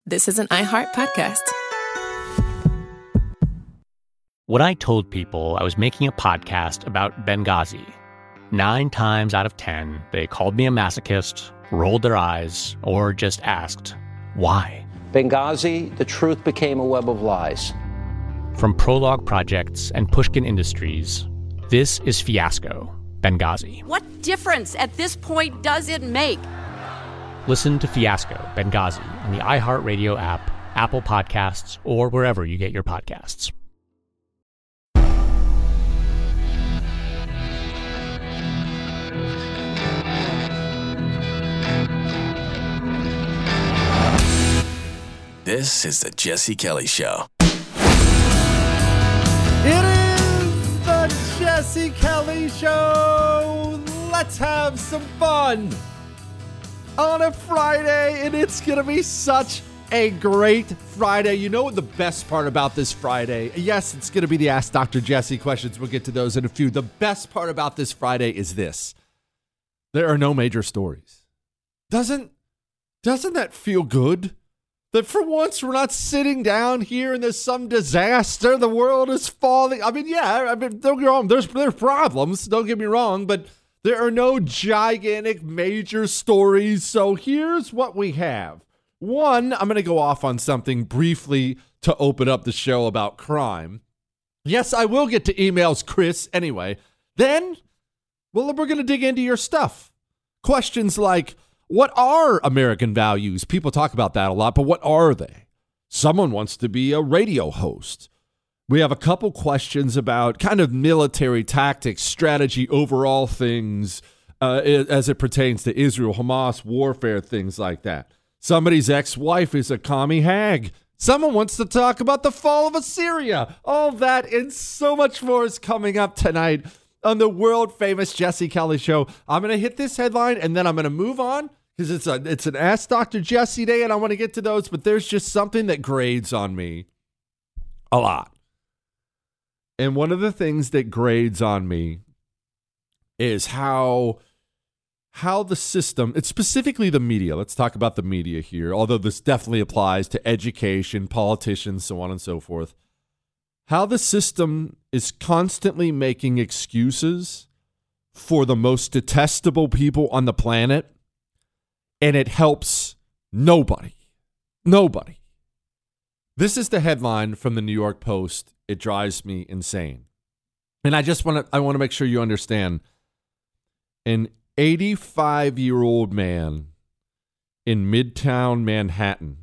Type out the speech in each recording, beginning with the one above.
this is an iHeart podcast. When I told people I was making a podcast about Benghazi, 9 times out of 10, they called me a masochist, rolled their eyes, or just asked, why? Benghazi, the truth became a web of lies. From Prologue Projects and Pushkin Industries, this is Fiasco, Benghazi. What difference at this point does it make? Listen to Fiasco, Benghazi on the iHeartRadio app, Apple Podcasts, or wherever you get your podcasts. This is the Jesse Kelly Show. It is the Jesse Kelly Show. Let's have some fun on a Friday, and it's going to be such a great Friday. You know what the best part about this Friday? Yes, it's going to be the Ask Dr. Jesse questions. We'll get to those in a few. The best part about this Friday is this. There are no major stories. Doesn't that feel good? That for once we're not sitting down here and there's some disaster. The world is falling. don't get me wrong. There's problems. Don't get me wrong. But there are no gigantic major stories. So here's what we have. One, I'm going to go off on something briefly to open up the show about crime. Yes, I will get to emails, Chris, anyway. Then, we're going to dig into your stuff. Questions like, what are American values? People talk about that a lot, but what are they? Someone wants to be a radio host. We have a couple questions about kind of military tactics, strategy, overall things as it pertains to Israel, Hamas, warfare, things like that. Somebody's ex-wife is a commie hag. Someone wants to talk about the fall of Assyria. All that and so much more is coming up tonight on the world-famous Jesse Kelly Show. I'm going to hit this headline, and then I'm going to move on because it's an Ask Dr. Jesse day, and I want to get to those, but there's just something that grades on me a lot. And one of the things that grades on me is how the system, it's specifically the media. Let's talk about the media here, although this definitely applies to education, politicians, so on and so forth. How the system is constantly making excuses for the most detestable people on the planet, and it helps nobody. Nobody. This is the headline from the New York Post. It drives me insane. And I want to make sure you understand. An 85-year-old man in Midtown Manhattan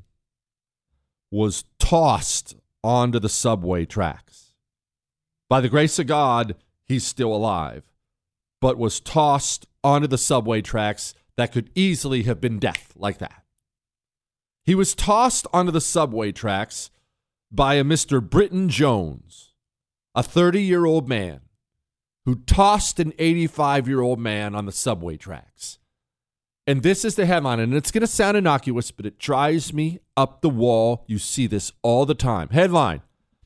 was tossed onto the subway tracks. By the grace of God, he's still alive, but was tossed onto the subway tracks that could easily have been death like that. He was tossed onto the subway tracks by a Mr. Britton Jones, a 30-year-old man who tossed an 85-year-old man on the subway tracks. And this is the headline, and it's going to sound innocuous, but it drives me up the wall. You see this all the time. Headline: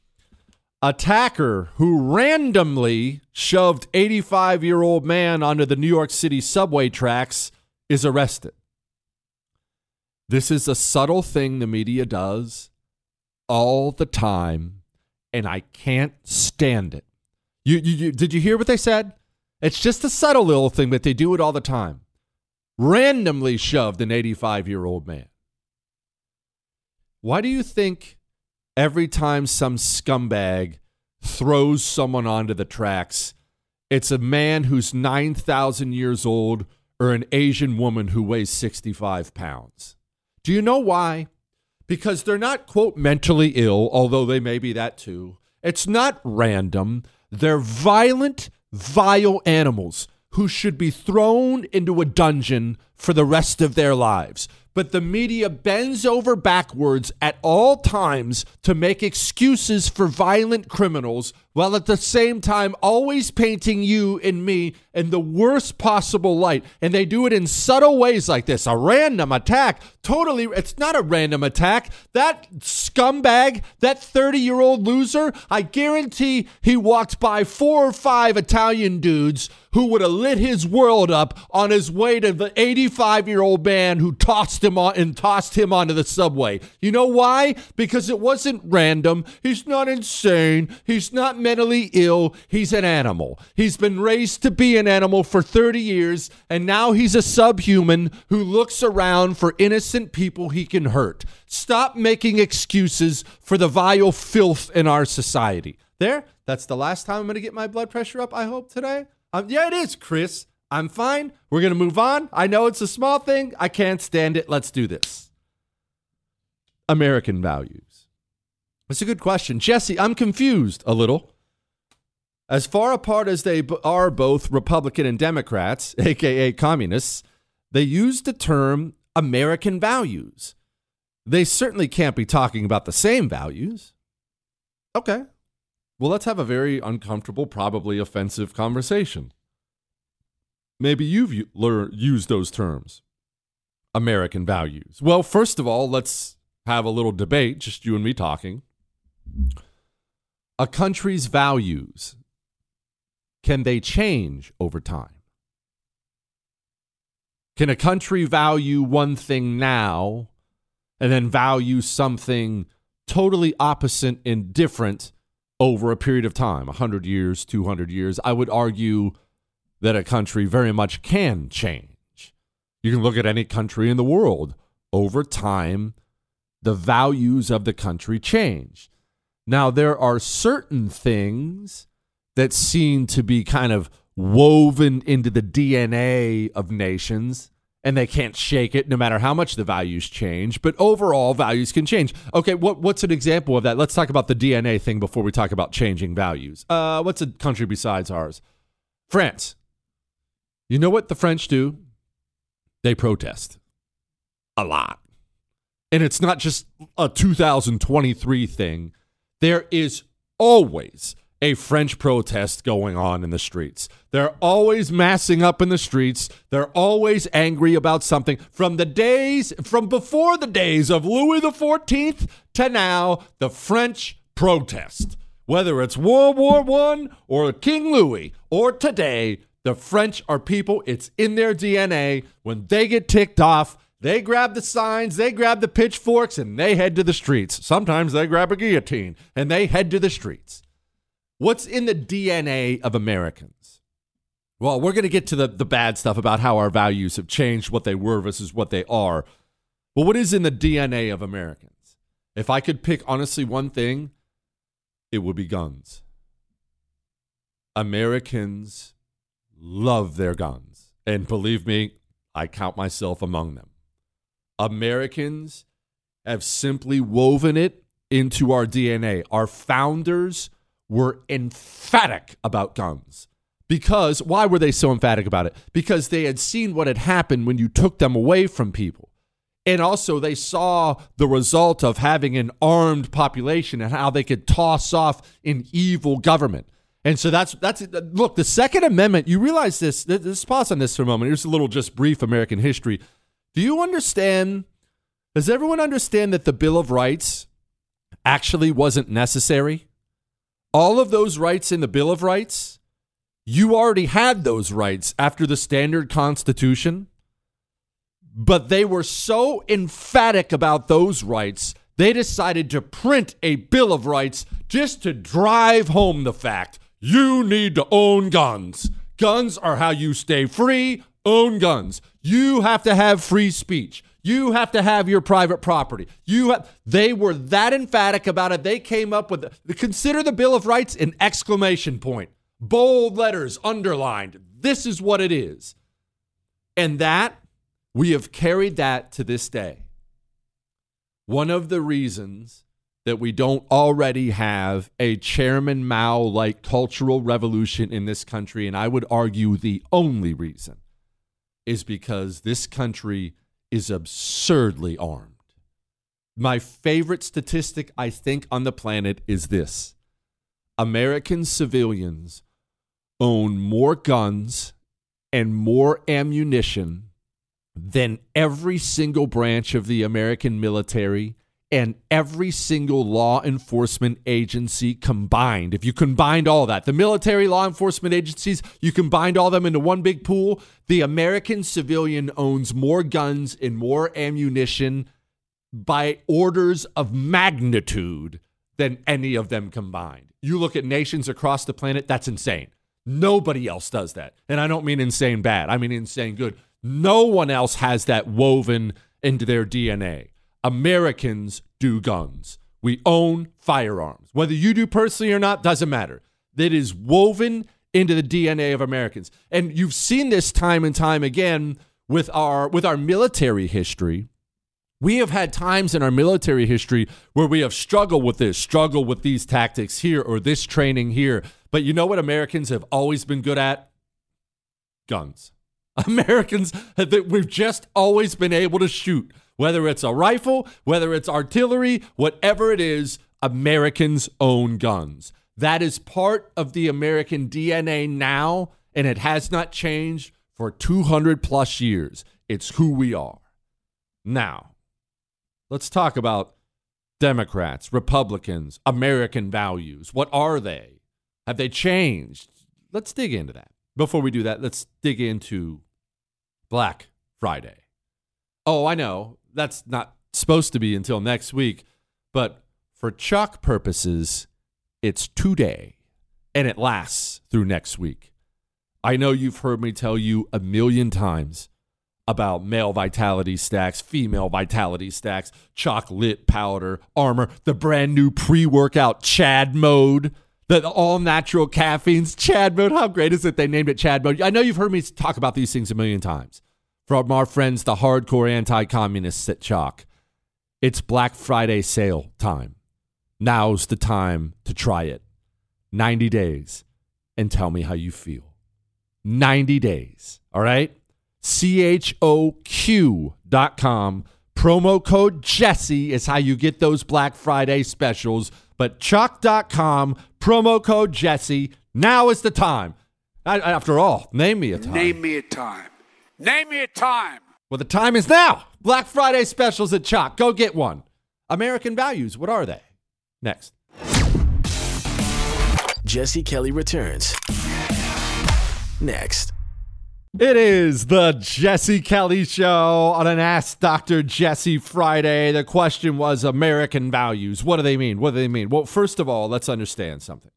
attacker who randomly shoved 85-year-old man onto the New York City subway tracks is arrested. This is a subtle thing the media does all the time, and I can't stand it. Did you hear what they said? It's just a subtle little thing, but they do it all the time. Randomly shoved an 85-year-old man. Why do you think every time some scumbag throws someone onto the tracks, it's a man who's 9,000 years old or an Asian woman who weighs 65 pounds? Do you know why? Because they're not, quote, mentally ill, although they may be that too. It's not random. They're violent, vile animals who should be thrown into a dungeon for the rest of their lives. But the media bends over backwards at all times to make excuses for violent criminals, while at the same time always painting you and me in the worst possible light. And they do it in subtle ways like this. A random attack. Totally, it's not a random attack. That scumbag, that 30-year-old loser, I guarantee he walked by 4 or 5 Italian dudes who would have lit his world up on his way to the 85-year-old man who tossed him onto the subway. You know why? Because it wasn't random. He's not insane. He's not mentally ill. He's an animal. He's been raised to be an animal for 30 years, and now he's a subhuman who looks around for innocent people he can hurt. Stop making excuses for the vile filth in our society. There, that's the last time I'm going to get my blood pressure up, I hope, today. Yeah, it is, Chris. I'm fine. We're going to move on. I know it's a small thing. I can't stand it. Let's do this. American values. It's a good question. Jesse, I'm confused a little. As far apart as they are both Republican and Democrats, a.k.a. communists, they use the term American values. They certainly can't be talking about the same values. Okay. Well, let's have a very uncomfortable, probably offensive conversation. Maybe you've used those terms, American values. Well, first of all, let's have a little debate, just you and me talking. A country's values, can they change over time? Can a country value one thing now and then value something totally opposite and different over a period of time, 100 years, 200 years? I would argue that a country very much can change. You can look at any country in the world. Over time, the values of the country change. Now, there are certain things that seem to be kind of woven into the DNA of nations, and they can't shake it no matter how much the values change. But overall, values can change. Okay, what's an example of that? Let's talk about the DNA thing before we talk about changing values. What's a country besides ours? France. You know what the French do? They protest a lot. And it's not just a 2023 thing. There is always a French protest going on in the streets. They're always massing up in the streets. They're always angry about something. From before the days of Louis XIV to now, the French protest. Whether it's World War I or King Louis or today, the French are people, it's in their DNA. When they get ticked off, they grab the signs, they grab the pitchforks, and they head to the streets. Sometimes they grab a guillotine, and they head to the streets. What's in the DNA of Americans? Well, we're going to get to the bad stuff about how our values have changed, what they were versus what they are. But what is in the DNA of Americans? If I could pick, honestly, one thing, it would be guns. Americans love their guns. And believe me, I count myself among them. Americans have simply woven it into our DNA. Our founders were emphatic about guns. Because, why were they so emphatic about it? Because they had seen what had happened when you took them away from people. And also they saw the result of having an armed population and how they could toss off an evil government. And so that's look, the Second Amendment, you realize this, let's pause on this for a moment. Here's a little just brief American history. Do you understand, does everyone understand that the Bill of Rights actually wasn't necessary? All of those rights in the Bill of Rights, you already had those rights after the standard Constitution. But they were so emphatic about those rights, they decided to print a Bill of Rights just to drive home the fact you need to own guns. Guns are how you stay free. Own guns. You have to have free speech. You have to have your private property. They were that emphatic about it. They came up with, consider the Bill of Rights an exclamation point. Bold letters underlined. This is what it is. And that, we have carried that to this day. One of the reasons that we don't already have a Chairman Mao-like cultural revolution in this country, and I would argue the only reason, is because this country is absurdly armed. My favorite statistic, I think, on the planet is this. American civilians own more guns and more ammunition than every single branch of the American military and every single law enforcement agency combined. If you combined all that, the military, law enforcement agencies, you combined all them into one big pool, the American civilian owns more guns and more ammunition by orders of magnitude than any of them combined. You look at nations across the planet, that's insane. Nobody else does that. And I don't mean insane bad. I mean insane good. No one else has that woven into their DNA. Americans do guns. We own firearms. Whether you do personally or not, doesn't matter. That is woven into the DNA of Americans. And you've seen this time and time again with our military history. We have had times in our military history where we have struggled with these tactics here or this training here. But you know what Americans have always been good at? Guns. Americans, we've just always been able to shoot. Whether it's a rifle, whether it's artillery, whatever it is, Americans own guns. That is part of the American DNA now, and it has not changed for 200 plus years. It's who we are. Now, let's talk about Democrats, Republicans, American values. What are they? Have they changed? Let's dig into that. Before we do that, let's dig into Black Friday. Oh, I know. That's not supposed to be until next week. But for Chuck purposes, it's today. And it lasts through next week. I know you've heard me tell you a million times about male vitality stacks, female vitality stacks, chocolate powder, Armor, the brand new pre-workout Chad mode, the all-natural caffeines. Chad mode, how great is it they named it Chad mode? I know you've heard me talk about these things a million times. From our friends, the hardcore anti-communists at Chalk. It's Black Friday sale time. Now's the time to try it. 90 days and tell me how you feel. 90 days, all right? CHOQ.com. Promo code Jesse is how you get those Black Friday specials. But Chalk.com, promo code Jesse. Now is the time. After all, name me a time. Name me a time. Name me a time. Well, the time is now. Black Friday specials at Chalk. Go get one. American values, what are they? Next. Jesse Kelly returns. Next. It is the Jesse Kelly Show on an Ask Dr. Jesse Friday. The question was American values. What do they mean? What do they mean? Well, first of all, let's understand something.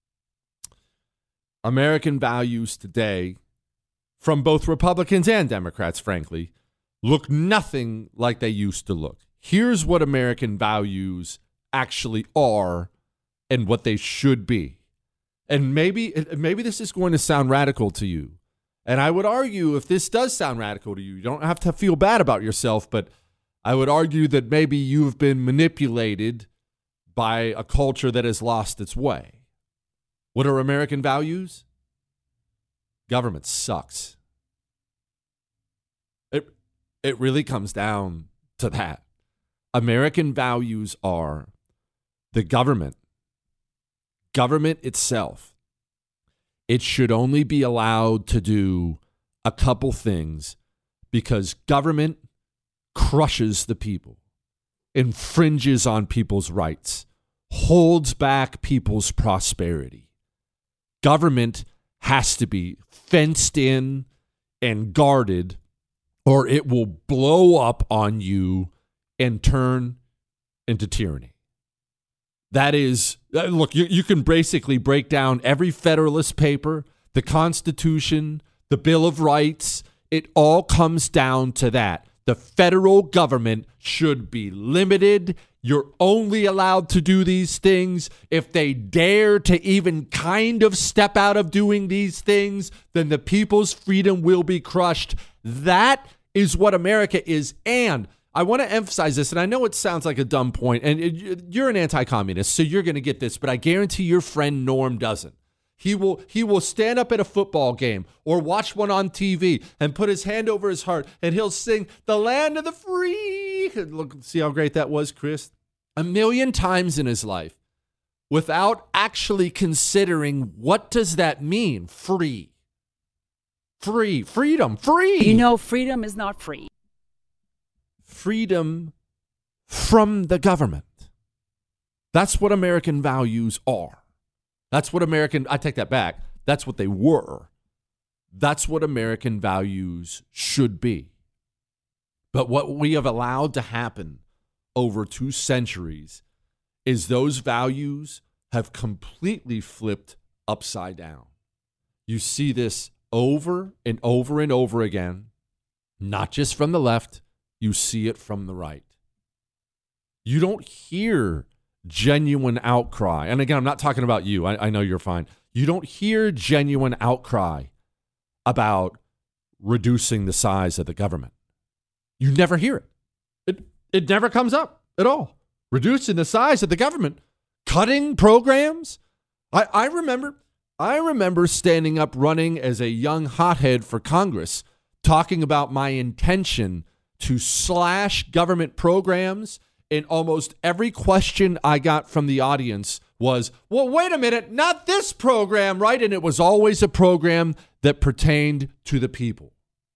American values today, from both Republicans and Democrats, frankly, look nothing like they used to look. Here's what American values actually are and what they should be. And maybe this is going to sound radical to you. And I would argue if this does sound radical to you, you don't have to feel bad about yourself, but I would argue that maybe you've been manipulated by a culture that has lost its way. What are American values? Government sucks. It really comes down to that. American values are the government itself. It should only be allowed to do a couple things because government crushes the people, infringes on people's rights, holds back people's prosperity. Government has to be fenced in and guarded, or it will blow up on you and turn into tyranny. That is, look, you can basically break down every Federalist paper, the Constitution, the Bill of Rights. It all comes down to that. The federal government should be limited. You're only allowed to do these things if they dare to even kind of step out of doing these things, then the people's freedom will be crushed. That is what America is. And I want to emphasize this, and I know it sounds like a dumb point, and you're an anti-communist, so you're going to get this, but I guarantee your friend Norm doesn't. He will stand up at a football game or watch one on TV and put his hand over his heart, and he'll sing "The Land of the Free." Look, see how great that was, Chris? 1,000,000 times in his life without actually considering what does that mean, free. Free, freedom, free. You know, freedom is not free. Freedom from the government. That's what American values are. That's what I take that back. That's what they were. That's what American values should be. But what we have allowed to happen over 2 centuries is those values have completely flipped upside down. You see this over and over and over again, not just from the left, you see it from the right. You don't hear genuine outcry. And again, I'm not talking about you. I know you're fine. You don't hear genuine outcry about reducing the size of the government. You never hear it. It never comes up at all. Reducing the size of the government, cutting programs. I remember standing up running as a young hothead for Congress, talking about my intention to slash government programs, and almost every question I got from the audience was, well, wait a minute, not this program, right? And it was always a program that pertained to the people.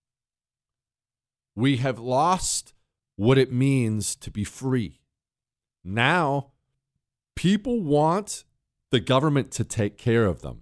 We have lost what it means to be free. Now, people want the government to take care of them.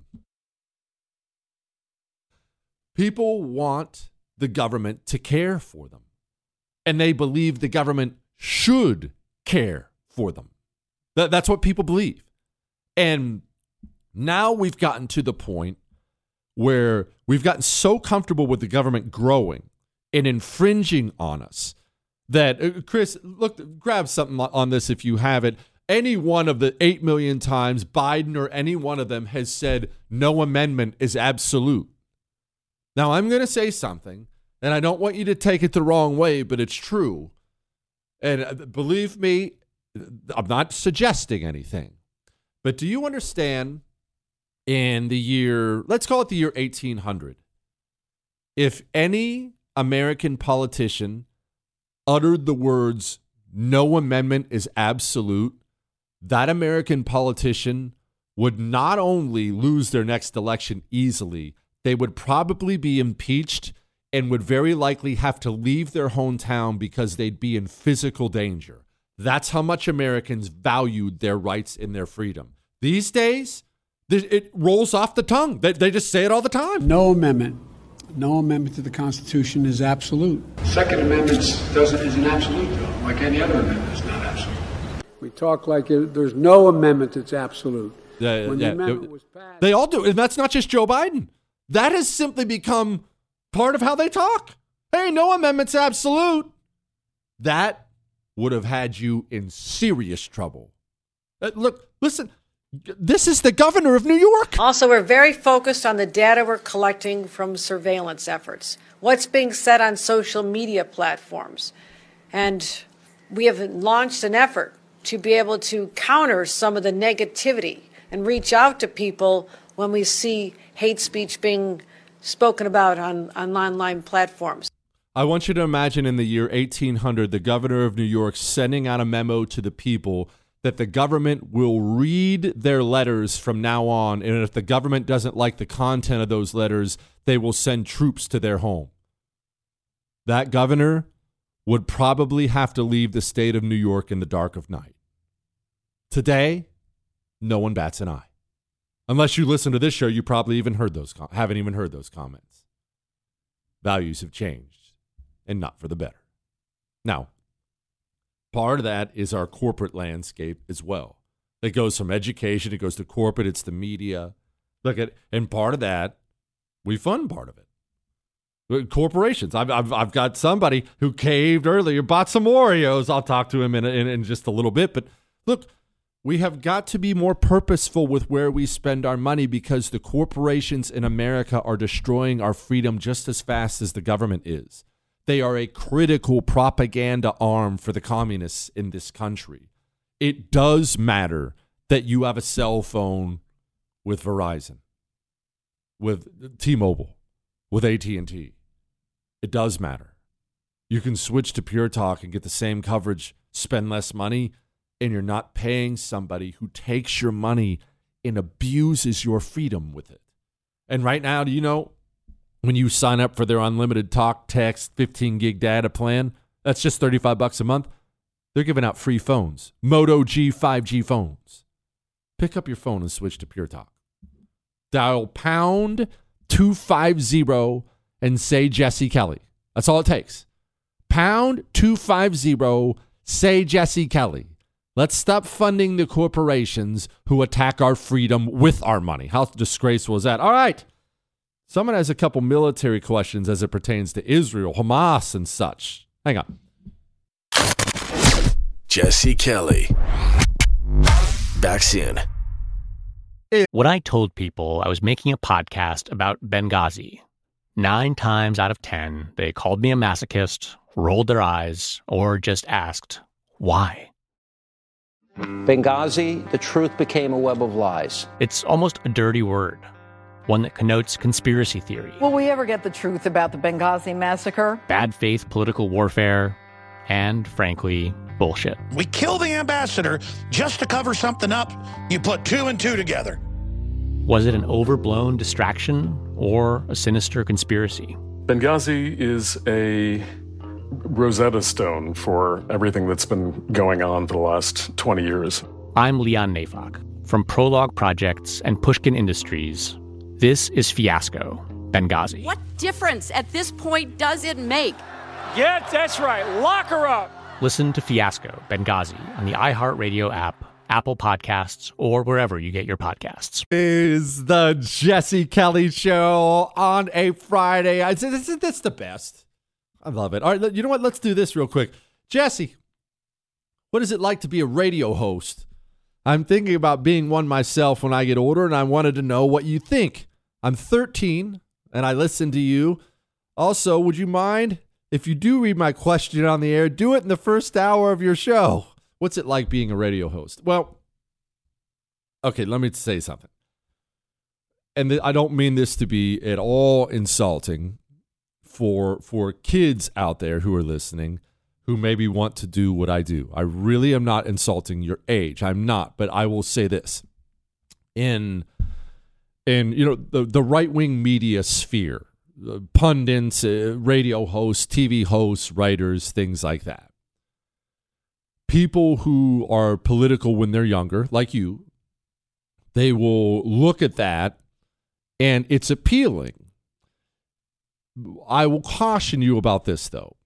People want the government to care for them. And they believe the government should care for them. That's what people believe. And now we've gotten to the point where we've gotten so comfortable with the government growing and infringing on us that, Chris, look, grab something on this if you have it. Any one of the 8 million times Biden or any one of them has said no amendment is absolute. Now, I'm going to say something, and I don't want you to take it the wrong way, but it's true. And believe me, I'm not suggesting anything. But do you understand in the year, let's call it the year 1800, if any American politician uttered the words, no amendment is absolute, that American politician would not only lose their next election easily, they would probably be impeached and would very likely have to leave their hometown because they'd be in physical danger. That's how much Americans valued their rights and their freedom. These days, it rolls off the tongue. They just say it all the time. No amendment to the Constitution is absolute. Second Amendment is an absolute, though, like any other amendment is not absolute. We talk like there's no amendment that's absolute. When the amendment was passed, they all do. And that's not just Joe Biden. That has simply become part of how they talk. Hey, no amendment's absolute. That would have had you in serious trouble. Look, listen, this is the governor of New York. Also, we're very focused on the data we're collecting from surveillance efforts, what's being said on social media platforms. And we have launched an effort to be able to counter some of the negativity and reach out to people when we see hate speech being spoken about on online platforms. I want you to imagine in the year 1800, the governor of New York sending out a memo to the people that the government will read their letters from now on, and if the government doesn't like the content of those letters, they will send troops to their home. That governor would probably have to leave the state of New York in the dark of night. Today, no one bats an eye. Unless you listen to this show, you probably haven't even heard those comments. Values have changed, and not for the better. Now, part of that is our corporate landscape as well. It goes from education, it goes to corporate, it's the media. And part of that, we fund part of it. Corporations. I've got somebody who caved earlier, bought some Oreos. I'll talk to him in just a little bit. But look, we have got to be more purposeful with where we spend our money because the corporations in America are destroying our freedom just as fast as the government is. They are a critical propaganda arm for the communists in this country. It does matter that you have a cell phone with Verizon, with T-Mobile, with AT&T. It does matter. You can switch to Pure Talk and get the same coverage, spend less money, and you're not paying somebody who takes your money and abuses your freedom with it. And right now, do you know, when you sign up for their unlimited talk, text, 15 gig data plan, that's just $35 a month. They're giving out free phones. Moto G 5G phones. Pick up your phone and switch to Pure Talk. Dial pound 250 and say Jesse Kelly. That's all it takes. Pound 250, say Jesse Kelly. Let's stop funding the corporations who attack our freedom with our money. How disgraceful is that? All right. Someone has a couple military questions as it pertains to Israel, Hamas, and such. Hang on. Jesse Kelly. Back soon. When I told people I was making a podcast about Benghazi, 9 times out of 10, they called me a masochist, rolled their eyes, or just asked, why? Benghazi, the truth became a web of lies. It's almost a dirty word, one that connotes conspiracy theory. Will we ever get the truth about the Benghazi massacre? Bad faith political warfare, and, frankly, bullshit. We kill the ambassador just to cover something up. You put 2 and 2 together. Was it an overblown distraction or a sinister conspiracy? Benghazi is a Rosetta Stone for everything that's been going on for the last 20 years. I'm Leon Neyfakh. From Prologue Projects and Pushkin Industries, this is Fiasco, Benghazi. What difference at this point does it make? Yeah, that's right. Lock her up. Listen to Fiasco, Benghazi on the iHeartRadio app, Apple Podcasts, or wherever you get your podcasts. Is the Jesse Kelly Show on a Friday. That's the best. I love it. All right, you know what? Let's do this real quick. Jesse, what is it like to be a radio host? I'm thinking about being one myself when I get older, and I wanted to know what you think. I'm 13, and I listen to you. Also, would you mind if you do read my question on the air, do it in the first hour of your show? What's it like being a radio host? Well, okay, let me say something. And I don't mean this to be at all insulting for kids out there who are listening who maybe want to do what I do. I really am not insulting your age. I'm not, but I will say this. In the right-wing media sphere, pundits, radio hosts, TV hosts, writers, things like that. People who are political when they're younger, like you, they will look at that and it's appealing. I will caution you about this, though.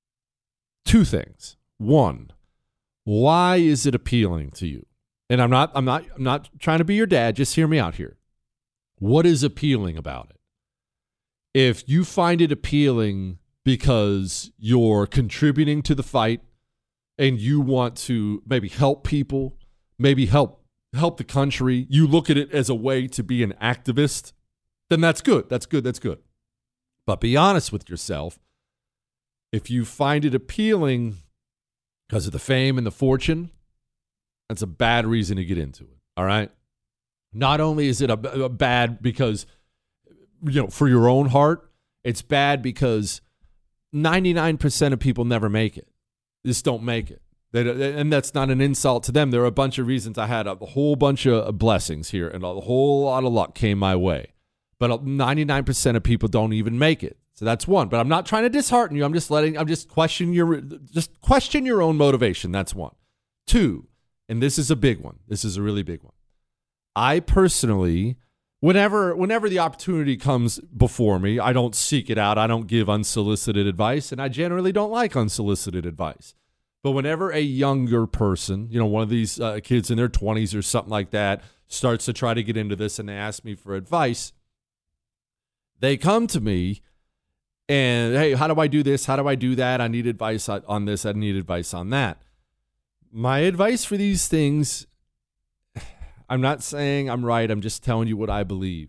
2 things. 1, why is it appealing to you? And I'm not trying to be your dad. Just hear me out here. What is appealing about it? If you find it appealing because you're contributing to the fight and you want to maybe help people, maybe help the country, you look at it as a way to be an activist, then that's good. That's good. That's good. But be honest with yourself. If you find it appealing because of the fame and the fortune, that's a bad reason to get into it. All right. Not only is it a bad because, for your own heart, it's bad because 99% of people never make it. Just don't make it. And that's not an insult to them. There are a bunch of reasons. I had a whole bunch of blessings here and a whole lot of luck came my way. But 99% of people don't even make it. So that's one. But I'm not trying to dishearten you. I'm just question your own motivation. That's 1. 2, and this is a big one. This is a really big one. I personally, whenever the opportunity comes before me, I don't seek it out. I don't give unsolicited advice, and I generally don't like unsolicited advice. But whenever a younger person, one of these kids in their 20s or something like that, starts to try to get into this and they ask me for advice, they come to me and, hey, how do I do this? How do I do that? I need advice on this. I need advice on that. My advice for these things, I'm not saying I'm right. I'm just telling you what I believe.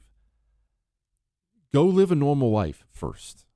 Go live a normal life first.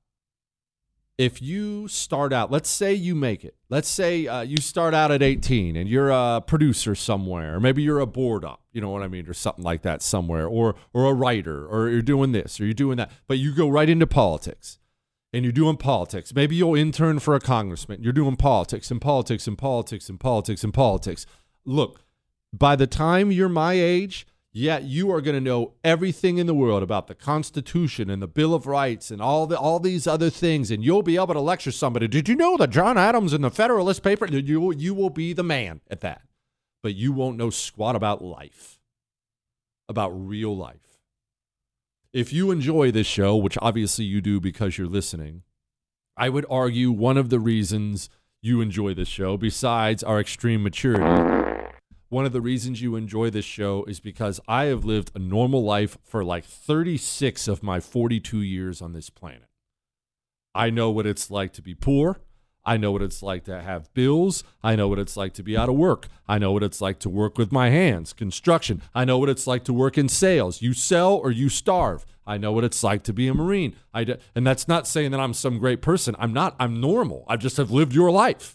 If you start out, let's say you make it. Let's say you start out at 18 and you're a producer somewhere, or maybe you're a board up, you know what I mean, or something like that somewhere, or a writer, or you're doing this, or you're doing that. But you go right into politics, and you're doing politics. Maybe you'll intern for a congressman. You're doing politics and politics and politics and politics and politics. Look, by the time you're my age, Yeah, you are going to know everything in the world about the Constitution and the Bill of Rights and all these other things, and you'll be able to lecture somebody. Did you know that John Adams in the Federalist paper? You will be the man at that. But you won't know squat about life, about real life. If you enjoy this show, which obviously you do because you're listening, I would argue one of the reasons you enjoy this show, besides our extreme maturity, one of the reasons you enjoy this show is because I have lived a normal life for like 36 of my 42 years on this planet. I know what it's like to be poor. I know what it's like to have bills. I know what it's like to be out of work. I know what it's like to work with my hands, construction. I know what it's like to work in sales. You sell or you starve. I know what it's like to be a Marine. And that's not saying that I'm some great person. I'm not. I'm normal. I just have lived your life.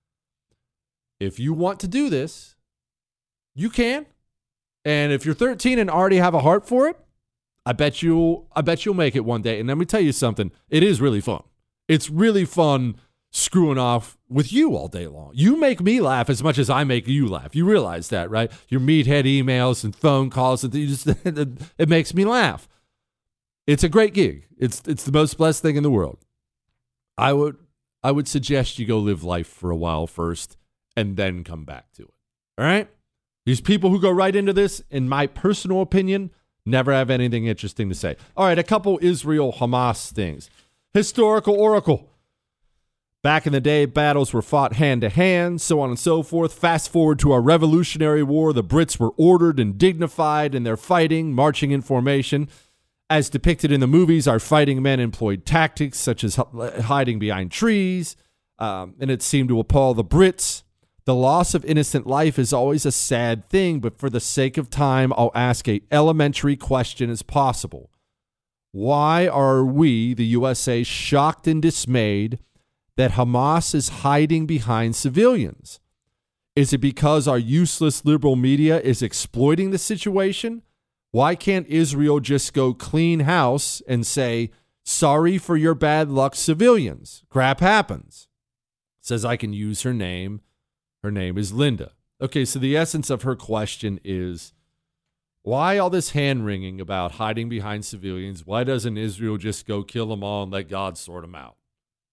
If you want to do this, you can. And if you're 13 and already have a heart for it, I bet you'll make it one day. And let me tell you something. It is really fun. It's really fun screwing off with you all day long. You make me laugh as much as I make you laugh. You realize that, right? Your meathead emails and phone calls, it makes me laugh. It's a great gig. It's the most blessed thing in the world. I would suggest you go live life for a while first and then come back to it. All right? These people who go right into this, in my personal opinion, never have anything interesting to say. All right, a couple Israel-Hamas things. Historical oracle. Back in the day, battles were fought hand-to-hand, so on and so forth. Fast forward to our Revolutionary War, the Brits were ordered and dignified in their fighting, marching in formation. As depicted in the movies, our fighting men employed tactics such as hiding behind trees, and it seemed to appall the Brits. The loss of innocent life is always a sad thing, but for the sake of time, I'll ask an elementary question as possible. Why are we, the USA, shocked and dismayed that Hamas is hiding behind civilians? Is it because our useless liberal media is exploiting the situation? Why can't Israel just go clean house and say, sorry for your bad luck, civilians? Crap happens. Says I can use her name. Her name is Linda. Okay, so the essence of her question is, why all this hand-wringing about hiding behind civilians? Why doesn't Israel just go kill them all and let God sort them out?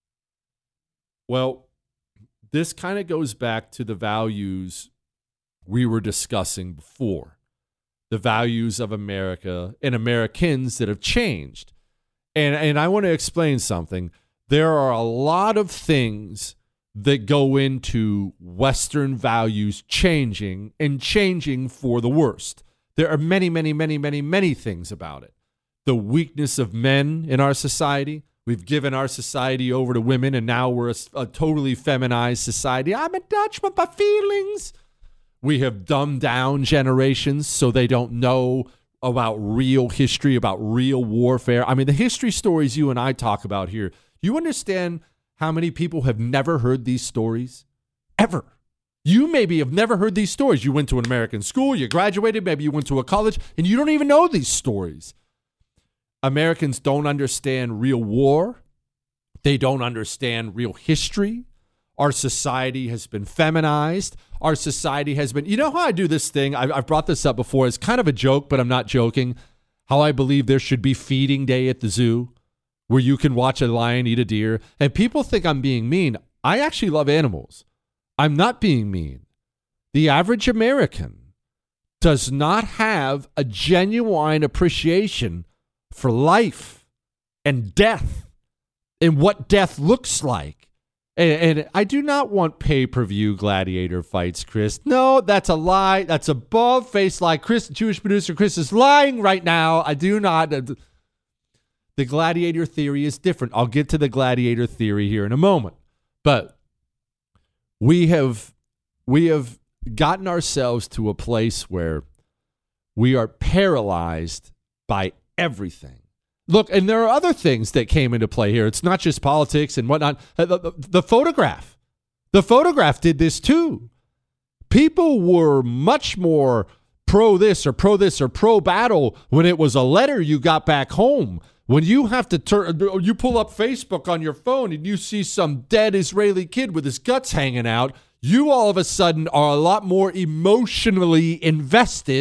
Well, this kind of goes back to the values we were discussing before. The values of America and Americans that have changed. And I want to explain something. There are a lot of things that go into Western values changing and changing for the worst. There are many, many, many, many, many things about it. The weakness of men in our society. We've given our society over to women, and now we're a totally feminized society. I'm a Dutch with my feelings. We have dumbed down generations so they don't know about real history, about real warfare. I mean, the history stories you and I talk about here, you understand how many people have never heard these stories? Ever. You maybe have never heard these stories. You went to an American school, you graduated, maybe you went to a college, and you don't even know these stories. Americans don't understand real war. They don't understand real history. Our society has been feminized. Our society has been, you know how I do this thing? I've brought this up before. It's kind of a joke, but I'm not joking. How I believe there should be feeding day at the zoo where you can watch a lion eat a deer. And people think I'm being mean. I actually love animals. I'm not being mean. The average American does not have a genuine appreciation for life and death and what death looks like. And I do not want pay-per-view gladiator fights, Chris. No, that's a lie. That's a bald-faced lie. Chris, Jewish producer Chris, is lying right now. I do not. The gladiator theory is different. I'll get to the gladiator theory here in a moment. But we have gotten ourselves to a place where we are paralyzed by everything. Look, and there are other things that came into play here. It's not just politics and whatnot. The photograph. The photograph did this too. People were much more pro this or pro battle when it was a letter you got back home. When you have to you pull up Facebook on your phone and you see some dead Israeli kid with his guts hanging out, you all of a sudden are a lot more emotionally invested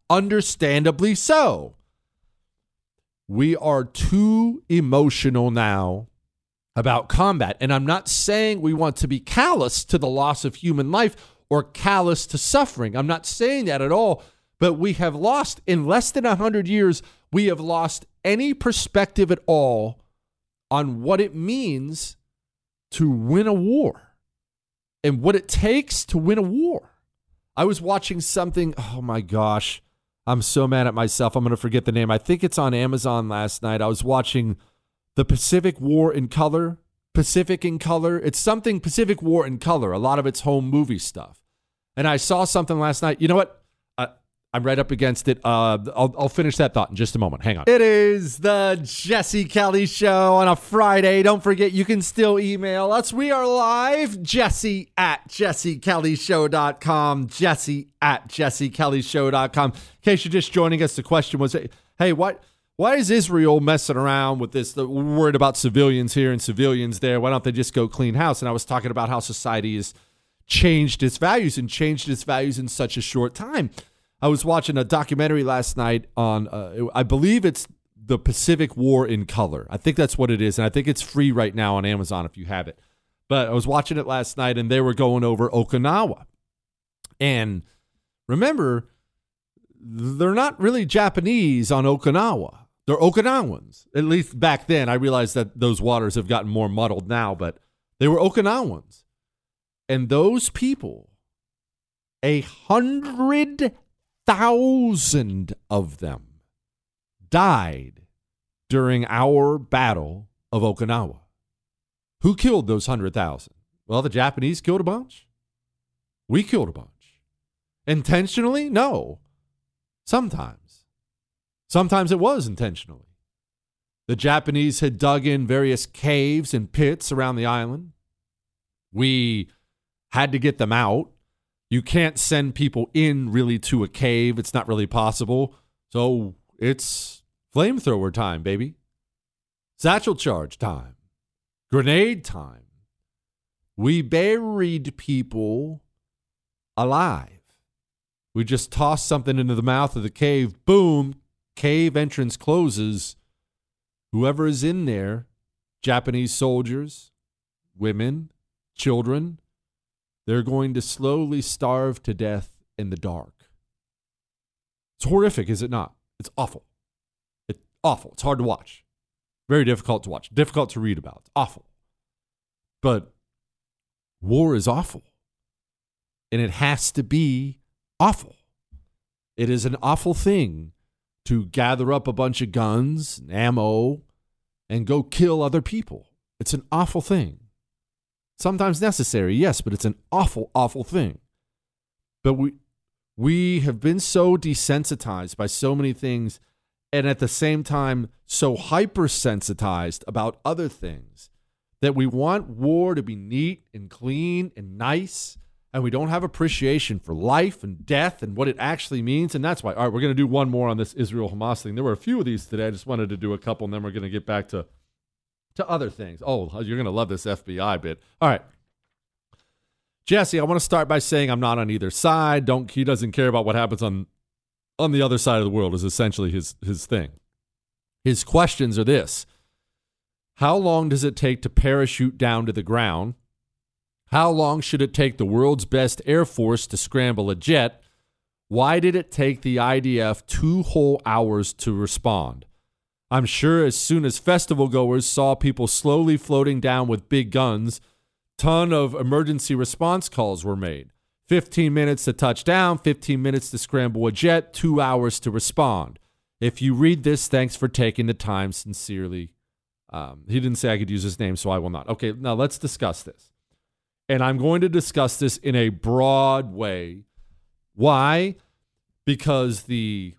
understandably so. We are too emotional now about combat. And I'm not saying we want to be callous to the loss of human life or callous to suffering. I'm not saying that at all. But we have lost, in less than 100 years, we have lost any perspective at all on what it means to win a war and what it takes to win a war. I was watching something, oh my gosh, I'm so mad at myself. I'm going to forget the name. I think it's on Amazon last night. I was watching The Pacific War in Color. Pacific in Color. It's something Pacific War in Color. A lot of it's home movie stuff. And I saw something last night. You know what? I'm right up against it. I'll finish that thought in just a moment. Hang on. It is the Jesse Kelly Show on a Friday. Don't forget, you can still email us. We are live. Jesse at jessekellyshow.com. Jesse at jessekellyshow.com. In case you're just joining us, the question was, hey, why is Israel messing around with this? We're worried about civilians here and civilians there. Why don't they just go clean house? And I was talking about how society has changed its values and changed its values in such a short time. I was watching a documentary last night on, I believe it's the Pacific War in Color. I think that's what it is, and I think it's free right now on Amazon if you have it. But I was watching it last night, and they were going over Okinawa. And remember, they're not really Japanese on Okinawa. They're Okinawans. At least back then. I realize that those waters have gotten more muddled now, but they were Okinawans. And those people, 100,000 of them died during our Battle of Okinawa. Who killed those 100,000? Well, the Japanese killed a bunch. We killed a bunch. Intentionally? No. Sometimes. Sometimes it was intentionally. The Japanese had dug in various caves and pits around the island. We had to get them out. You can't send people in really to a cave. It's not really possible. So it's flamethrower time, baby. Satchel charge time. Grenade time. We buried people alive. We just tossed something into the mouth of the cave. Boom. Cave entrance closes. Whoever is in there, Japanese soldiers, women, children, they're going to slowly starve to death in the dark. It's horrific, is it not? It's awful. It's awful. It's hard to watch. Very difficult to watch. Difficult to read about. It's awful. But war is awful. And it has to be awful. It is an awful thing to gather up a bunch of guns and ammo and go kill other people. It's an awful thing. Sometimes necessary, yes, but it's an awful, awful thing. But we have been so desensitized by so many things, and at the same time so hypersensitized about other things, that we want war to be neat and clean and nice, and we don't have appreciation for life and death and what it actually means. And that's why, all right, we're going to do one more on this Israel-Hamas thing. There were a few of these today. I just wanted to do a couple, and then we're going to get back to other things. Oh, you're going to love this FBI bit. All right. Jesse, I want to start by saying I'm not on either side. He doesn't care about what happens on the other side of the world is essentially his thing. His questions are this. How long does it take to parachute down to the ground? How long should it take the world's best Air Force to scramble a jet? Why did it take the IDF 2 whole hours to respond? I'm sure as soon as festival goers saw people slowly floating down with big guns, ton of emergency response calls were made. 15 minutes to touch down, 15 minutes to scramble a jet, 2 hours to respond. If you read this, thanks for taking the time. Sincerely. He didn't say I could use his name, so I will not. Okay, now let's discuss this. And I'm going to discuss this in a broad way. Why? Because the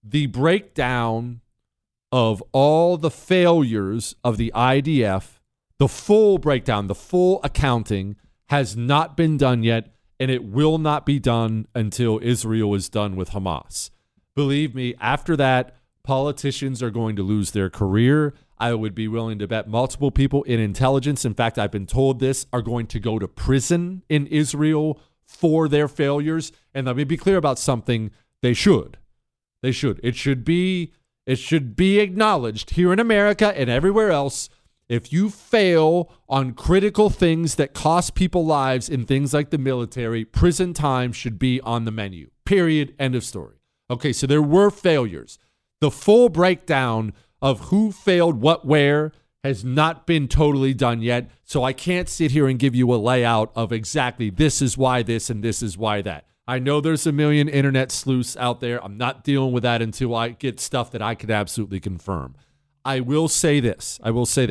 breakdown of all the failures of the IDF, the full breakdown, the full accounting has not been done yet, and it will not be done until Israel is done with Hamas. Believe me, after that, politicians are going to lose their career. I would be willing to bet multiple people in intelligence, in fact, I've been told this, are going to go to prison in Israel for their failures. And let me be clear about something, they should. They should. It should be acknowledged here in America and everywhere else. If you fail on critical things that cost people lives in things like the military, prison time should be on the menu. Period. End of story. Okay, so there were failures. The full breakdown of who failed what where has not been totally done yet, so I can't sit here and give you a layout of exactly this is why this and this is why that. I know there's a million internet sleuths out there. I'm not dealing with that until I get stuff that I could absolutely confirm. I will say this.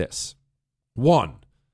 One,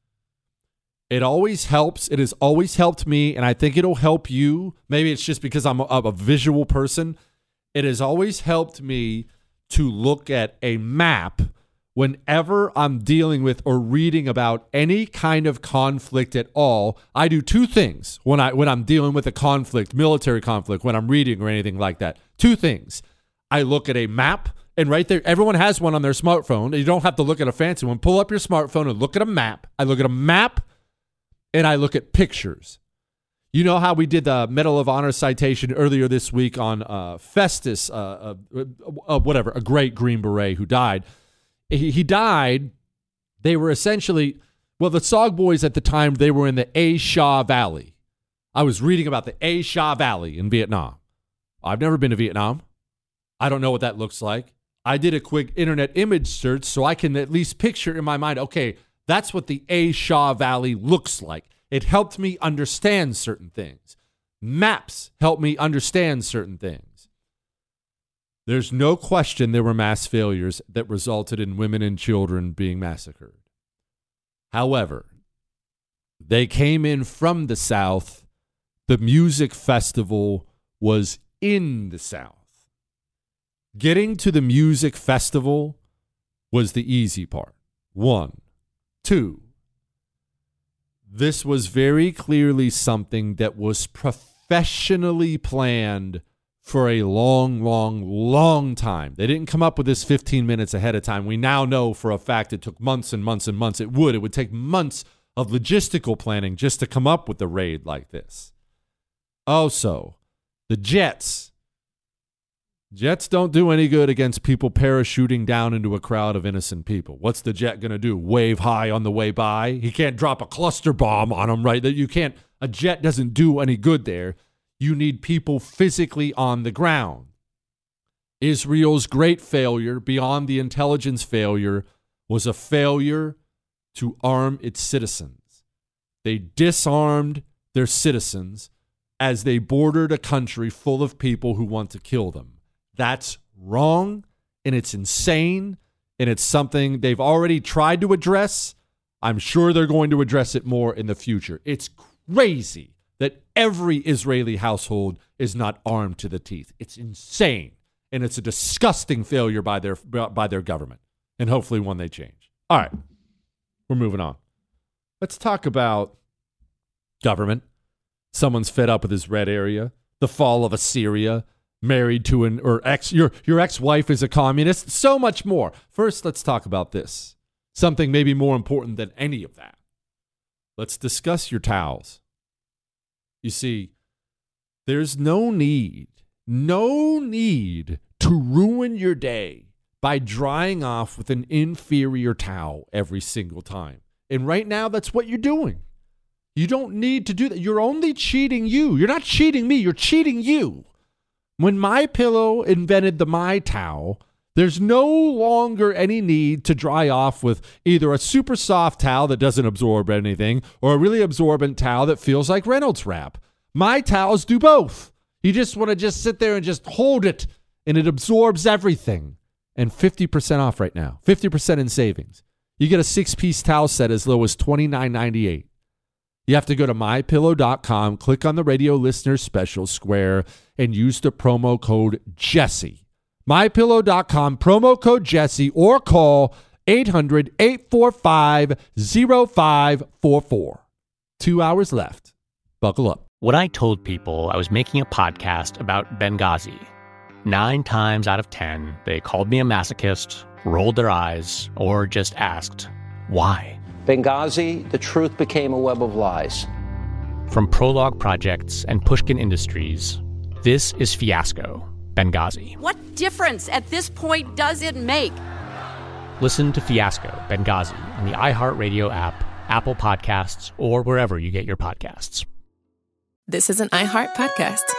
it always helps. It has always helped me, and I think it'll help you. Maybe it's just because I'm a visual person. It has always helped me to look at a map whenever I'm dealing with or reading about any kind of conflict at all. I do two things when I'm dealing with a conflict, military conflict, when I'm reading or anything like that. Two things. I look at a map, and right there, everyone has one on their smartphone. You don't have to look at a fancy one. Pull up your smartphone and look at a map. I look at a map, and I look at pictures. You know how we did the Medal of Honor citation earlier this week on Festus, a great Green Beret who died. He died. They were essentially, the SOG boys at the time, they were in the A Shah Valley. I was reading about the A Shah Valley in Vietnam. I've never been to Vietnam. I don't know what that looks like. I did a quick internet image search so I can at least picture in my mind, okay, that's what the A Shah Valley looks like. It helped me understand certain things. Maps helped me understand certain things. There's no question there were mass failures that resulted in women and children being massacred. However, they came in from the South. The music festival was in the South. Getting to the music festival was the easy part. 1. 2. This was very clearly something that was professionally planned for a long, long, long time. They didn't come up with this 15 minutes ahead of time. We now know for a fact it took months and months and months. It would take months of logistical planning just to come up with a raid like this. Also, the jets. Jets don't do any good against people parachuting down into a crowd of innocent people. What's the jet going to do? Wave high on the way by? He can't drop a cluster bomb on them, right? You can't. A jet doesn't do any good there. You need people physically on the ground. Israel's great failure, beyond the intelligence failure, was a failure to arm its citizens. They disarmed their citizens as they bordered a country full of people who want to kill them. That's wrong, and it's insane, and it's something they've already tried to address. I'm sure they're going to address it more in the future. It's crazy that every Israeli household is not armed to the teeth. It's insane, and it's a disgusting failure by their government, and hopefully one they change. All right, we're moving on. Let's talk about government. Someone's fed up with his red area, the fall of Assyria, married to your ex-wife is a communist, so much more. First, let's talk about this. Something maybe more important than any of that. Let's discuss your towels. You see, there's no need to ruin your day by drying off with an inferior towel every single time. And right now, that's what you're doing. You don't need to do that. You're only cheating you. You're not cheating me. You're cheating you. When MyPillow invented the My Towel, there's no longer any need to dry off with either a super soft towel that doesn't absorb anything or a really absorbent towel that feels like Reynolds wrap. My Towels do both. You just want to just sit there and just hold it, and it absorbs everything. And 50% off right now. 50% in savings. You get a 6-piece towel set as low as $29.98. You have to go to MyPillow.com, click on the radio listener special square, and use the promo code Jesse. MyPillow.com, promo code Jesse, or call 800-845-0544. 2 hours left. Buckle up. When I told people I was making a podcast about Benghazi, 9 times out of 10, they called me a masochist, rolled their eyes, or just asked, why? Benghazi, the truth became a web of lies. From Prologue Projects and Pushkin Industries, this is Fiasco, Benghazi. What difference at this point does it make? Listen to Fiasco, Benghazi on the iHeartRadio app, Apple Podcasts, or wherever you get your podcasts. This is an iHeart podcast.